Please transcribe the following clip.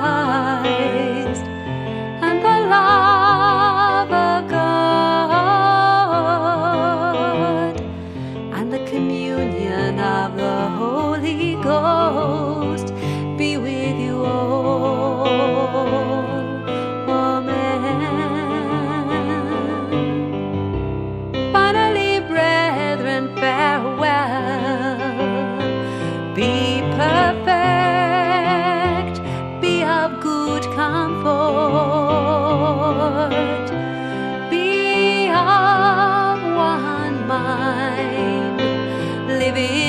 Christ and the love of God and the communion of the Holy Ghost be with you all. Amen. Finally, brethren, farewell. Be perfect, be of good comfort, be of one mind, living